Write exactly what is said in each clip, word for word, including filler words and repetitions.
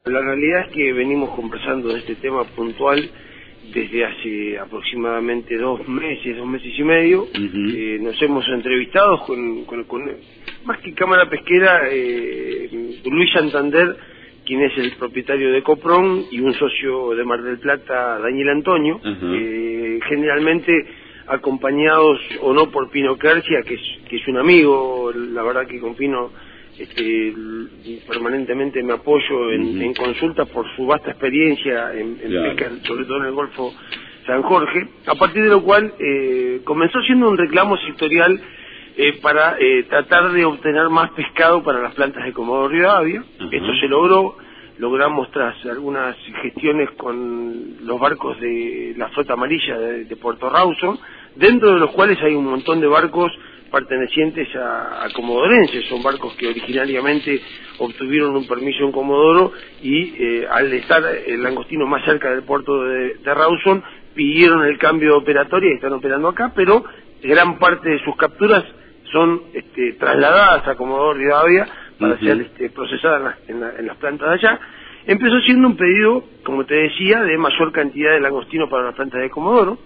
La realidad es que venimos conversando de este tema puntual desde hace aproximadamente dos meses, dos meses y medio. Uh-huh. eh, nos hemos entrevistado con, con, con más que Cámara Pesquera, eh, Luis Santander, quien es el propietario de Copron, y un socio de Mar del Plata, Daniel Antonio, uh-huh. eh, generalmente acompañados o no por Pino Quercia, que es, que es un amigo. La verdad que con Pino este, permanentemente me apoyo en, uh-huh. en consultas por su vasta experiencia en, en claro. pesca, sobre todo en el Golfo San Jorge, a partir de lo cual eh, comenzó siendo un reclamo sectorial eh, para eh, tratar de obtener más pescado para las plantas de Comodoro Rivadavia. Uh-huh. Esto se logró, logramos tras algunas gestiones con los barcos de la flota amarilla de, de Puerto Rawson, dentro de los cuales hay un montón de barcos pertenecientes a, a comodorenses. Son barcos que originariamente obtuvieron un permiso en Comodoro y eh, al estar el langostino más cerca del puerto de, de Rawson pidieron el cambio de operatoria y están operando acá, pero gran parte de sus capturas son este, trasladadas a Comodoro Rivadavia para uh-huh. ser este, procesadas en, la, en, la, en las plantas de allá. Empezó siendo un pedido, como te decía, de mayor cantidad de langostino para las plantas de Comodoro.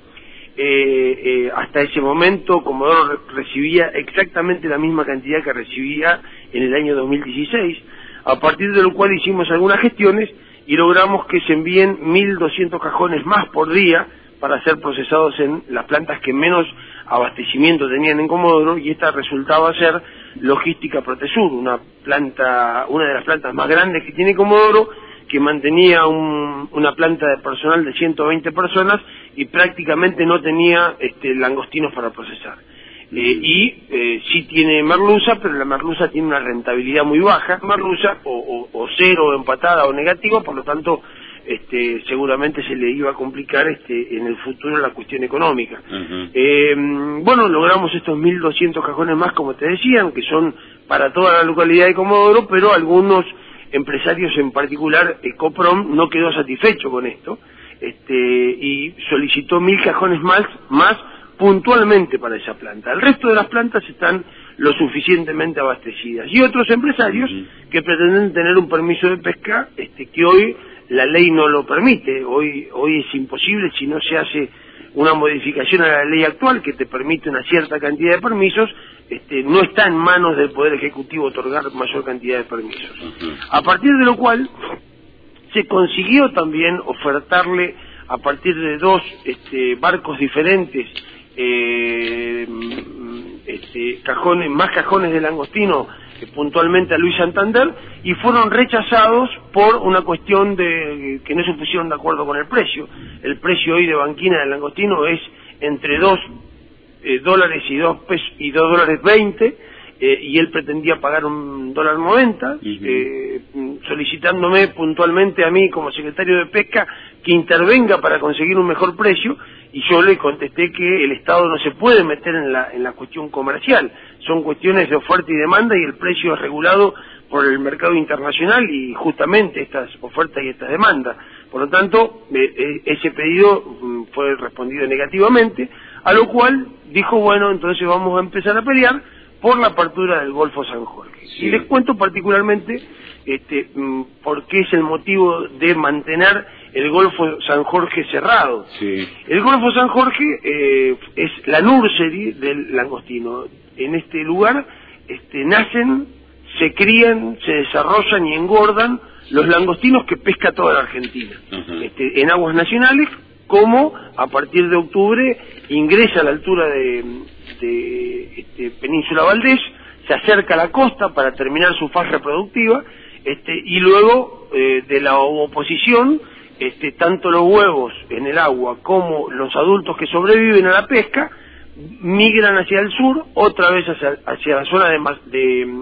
Eh, eh, hasta ese momento Comodoro re recibía exactamente la misma cantidad que recibía en el año dos mil dieciséis, a partir de lo cual hicimos algunas gestiones y logramos que se envíen mil doscientos cajones más por día para ser procesados en las plantas que menos abastecimiento tenían en Comodoro, y esta resultaba ser Logística Protesur, una planta, una de las plantas más grandes que tiene Comodoro, que mantenía un, una planta de personal de ciento veinte personas y prácticamente no tenía este, langostinos para procesar. Eh, y eh, sí tiene merluza, pero la merluza tiene una rentabilidad muy baja, merluza o, o, o cero, empatada o negativa, por lo tanto este, seguramente se le iba a complicar este, en el futuro la cuestión económica. Uh-huh. eh, bueno, logramos estos mil doscientos cajones más, como te decían, que son para toda la localidad de Comodoro, pero algunos empresarios, en particular Copron, no quedó satisfecho con esto este, y solicitó mil cajones más, más puntualmente para esa planta. El resto de las plantas están lo suficientemente abastecidas. Y otros empresarios uh-huh. que pretenden tener un permiso de pesca este, que hoy la ley no lo permite. Hoy, hoy es imposible si no se hace una modificación a la ley actual que te permite una cierta cantidad de permisos. Este, no está en manos del Poder Ejecutivo otorgar mayor cantidad de permisos. Uh-huh. A partir de lo cual se consiguió también ofertarle a partir de dos este, barcos diferentes eh, este, cajones, más cajones de langostino eh, puntualmente a Luis Santander, y fueron rechazados por una cuestión de que no se pusieron de acuerdo con el precio. El precio hoy de banquina del langostino es entre dos Eh, dólares y dos pesos y dos dólares veinte, eh, y él pretendía pagar un dólar noventa, uh-huh. eh, solicitándome puntualmente a mí como secretario de pesca que intervenga para conseguir un mejor precio, y yo le contesté que el Estado no se puede meter en la en la cuestión comercial. Son cuestiones de oferta y demanda, y el precio es regulado por el mercado internacional y justamente estas ofertas y estas demandas. Por lo tanto, eh, eh, ese pedido mm, fue respondido negativamente, a lo cual dijo, bueno, entonces vamos a empezar a pelear por la apertura del Golfo San Jorge. Sí. Y les cuento particularmente este, por qué es el motivo de mantener el Golfo San Jorge cerrado. Sí. El Golfo San Jorge eh, es la nursery del langostino. En este lugar este, nacen, se crían, se desarrollan y engordan los langostinos que pesca toda la Argentina. Uh-huh. este, en aguas nacionales, como a partir de octubre ingresa a la altura de, de este, Península Valdés, se acerca a la costa para terminar su fase reproductiva, este, y luego eh, de la ovoposición, este, tanto los huevos en el agua como los adultos que sobreviven a la pesca migran hacia el sur, otra vez hacia, hacia la zona de, de,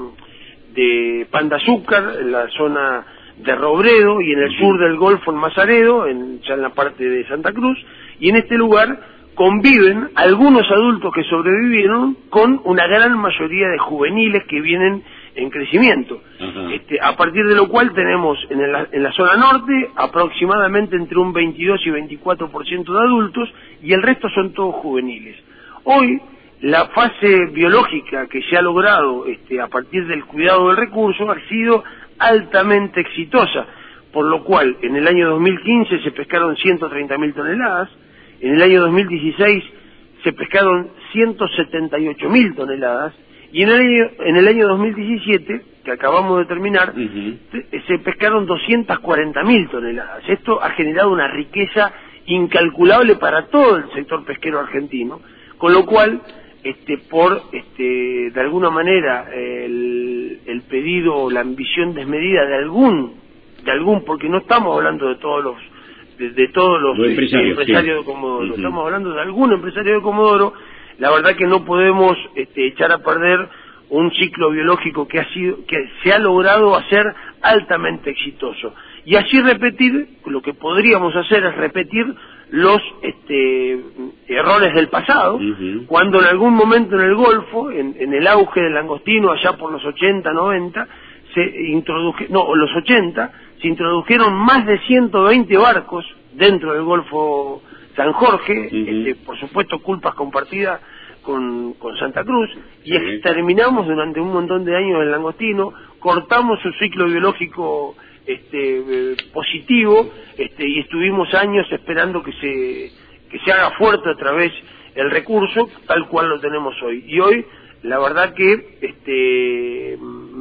de Pan de Azúcar, en la zona de Robredo, y en el sur del Golfo en Mazaredo, en, ya en la parte de Santa Cruz, y en este lugar conviven algunos adultos que sobrevivieron con una gran mayoría de juveniles que vienen en crecimiento. Uh-huh. Este, a partir de lo cual tenemos en la, en la zona norte aproximadamente entre un veintidós y veinticuatro por ciento de adultos, y el resto son todos juveniles. Hoy la fase biológica que se ha logrado este, a partir del cuidado del recurso ha sido altamente exitosa, por lo cual en el año dos mil quince se pescaron ciento treinta mil toneladas, en el año dos mil dieciséis se pescaron ciento setenta y ocho mil toneladas, y en el año, en el año dos mil diecisiete, que acabamos de terminar, uh-huh. se pescaron doscientas cuarenta mil toneladas. Esto ha generado una riqueza incalculable para todo el sector pesquero argentino, con lo cual, este, por, este, de alguna manera, el, el pedido o la ambición desmedida de algún, de algún, porque no estamos hablando de todos los, de, de todos los, los empresarios, este, empresarios sí. de Comodoro, uh-huh. estamos hablando de algún empresario de Comodoro. La verdad que no podemos este, echar a perder un ciclo biológico que ha sido, que se ha logrado hacer altamente exitoso. Y así repetir, lo que podríamos hacer es repetir los este, errores del pasado, uh-huh. cuando en algún momento en el Golfo, en, en el auge del langostino, allá por los ochenta, noventa, se introdujeron, no, los ochenta, se introdujeron más de ciento veinte barcos dentro del Golfo San Jorge, uh-huh. este, por supuesto culpas compartidas con, con Santa Cruz, y uh-huh. exterminamos durante un montón de años el langostino, cortamos su ciclo biológico este, eh, positivo, este, y estuvimos años esperando que se, que se haga fuerte otra vez el recurso, tal cual lo tenemos hoy. Y hoy, la verdad que este,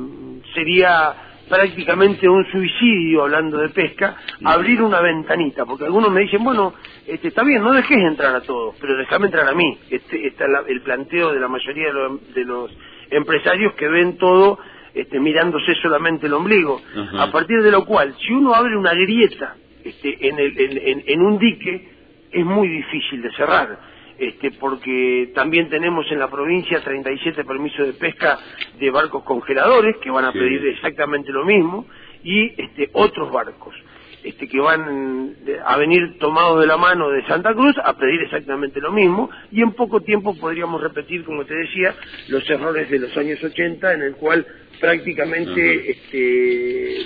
sería prácticamente un suicidio, hablando de pesca, abrir una ventanita, porque algunos me dicen, bueno, este, está bien, no dejes entrar a todos, pero déjame entrar a mí. Este está la, el planteo de la mayoría de los, de los empresarios que ven todo este, mirándose solamente el ombligo. Ajá. A partir de lo cual, si uno abre una grieta este, en, el, en, en, en un dique, es muy difícil de cerrar. Este, porque también tenemos en la provincia treinta y siete permisos de pesca de barcos congeladores que van a sí. pedir exactamente lo mismo, y este, otros barcos este, que van a venir tomados de la mano de Santa Cruz a pedir exactamente lo mismo, y en poco tiempo podríamos repetir, como te decía, los errores de los años ochenta, en el cual prácticamente este,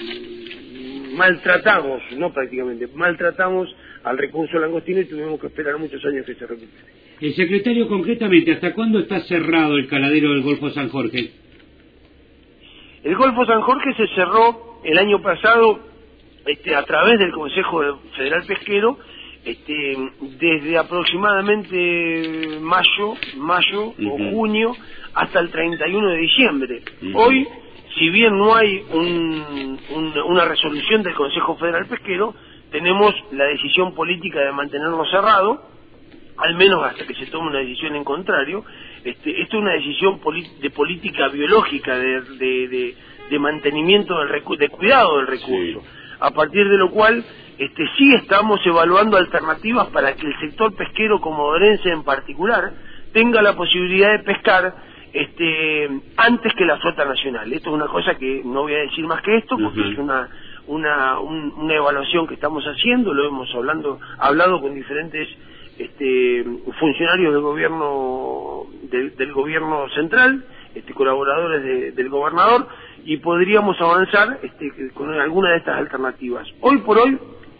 maltratamos, no prácticamente, maltratamos al recurso langostino y tuvimos que esperar muchos años que se recupere. El secretario, concretamente, ¿hasta cuándo está cerrado el caladero del Golfo San Jorge? El Golfo San Jorge se cerró el año pasado este, a través del Consejo Federal Pesquero, este, desde aproximadamente mayo, mayo uh-huh. o junio hasta el treinta y uno de diciembre. Uh-huh. Hoy, si bien no hay un, un, una resolución del Consejo Federal Pesquero, tenemos la decisión política de mantenerlo cerrado, al menos hasta que se tome una decisión en contrario. Este, esto es una decisión de política biológica, de, de, de, de mantenimiento, del recu de cuidado del recurso, sí. a partir de lo cual este, sí estamos evaluando alternativas para que el sector pesquero comodorense en particular tenga la posibilidad de pescar este, antes que la flota nacional. Esto es una cosa que no voy a decir más que esto, porque uh-huh. es una... Una, un, una evaluación que estamos haciendo, lo hemos hablando, hablado con diferentes este, funcionarios del gobierno del, del gobierno central, este, colaboradores de, del gobernador, y podríamos avanzar este, con alguna de estas alternativas. Hoy por hoy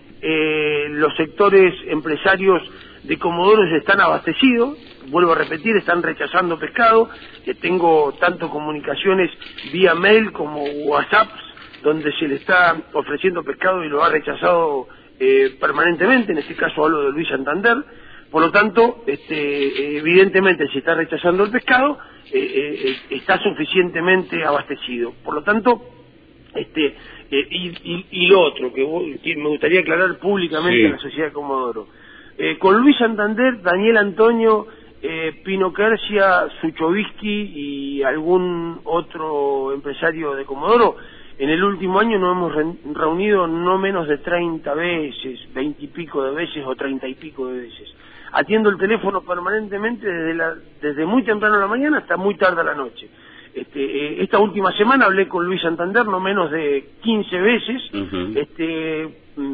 eh, los sectores empresarios de Comodoro están abastecidos, vuelvo a repetir, están rechazando pescado, que tengo tanto comunicaciones vía mail como WhatsApp, donde se le está ofreciendo pescado y lo ha rechazado eh, permanentemente. En este caso hablo de Luis Santander. Por lo tanto, este, evidentemente se está rechazando el pescado, eh, eh, está suficientemente abastecido. Por lo tanto, este, eh, y, y, y lo otro que, que me gustaría aclarar públicamente sí. a la sociedad de Comodoro. Eh, con Luis Santander, Daniel Antonio, eh, Pino Quercia, Suchovsky y algún otro empresario de Comodoro, en el último año nos hemos reunido no menos de treinta veces, veinte y pico de veces o treinta y pico de veces. Atiendo el teléfono permanentemente desde, la, desde muy temprano a la mañana hasta muy tarde a la noche. Este, eh, esta última semana hablé con Luis Santander no menos de quince veces, uh-huh. este,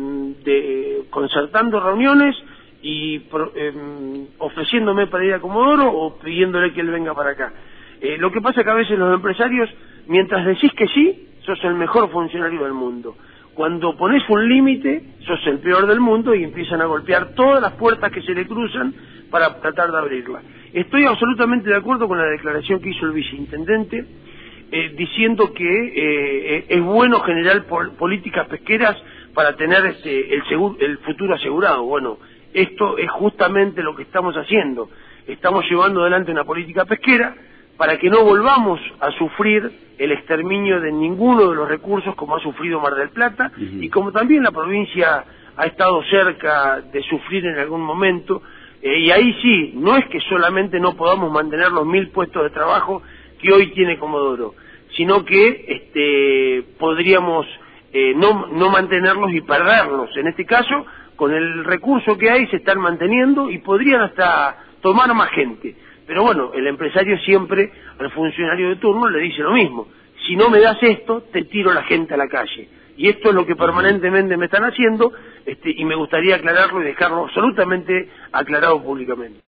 de, concertando reuniones y pro, eh, ofreciéndome para ir a Comodoro o pidiéndole que él venga para acá. Eh, lo que pasa es que a veces los empresarios, mientras decís que sí, sos el mejor funcionario del mundo. Cuando pones un límite, sos el peor del mundo y empiezan a golpear todas las puertas que se le cruzan para tratar de abrirla. Estoy absolutamente de acuerdo con la declaración que hizo el viceintendente, eh, diciendo que eh, es bueno generar pol políticas pesqueras para tener este, el, seguro, el futuro asegurado. Bueno, esto es justamente lo que estamos haciendo. Estamos llevando adelante una política pesquera para que no volvamos a sufrir el exterminio de ninguno de los recursos como ha sufrido Mar del Plata, uh-huh. y como también la provincia ha estado cerca de sufrir en algún momento, eh, y ahí sí, no es que solamente no podamos mantener los mil puestos de trabajo que hoy tiene Comodoro, sino que este, podríamos eh, no, no mantenerlos y perderlos. En este caso, con el recurso que hay se están manteniendo y podrían hasta tomar más gente. Pero bueno, el empresario siempre al funcionario de turno le dice lo mismo: si no me das esto, te tiro la gente a la calle. Y esto es lo que permanentemente me están haciendo, este, y me gustaría aclararlo y dejarlo absolutamente aclarado públicamente.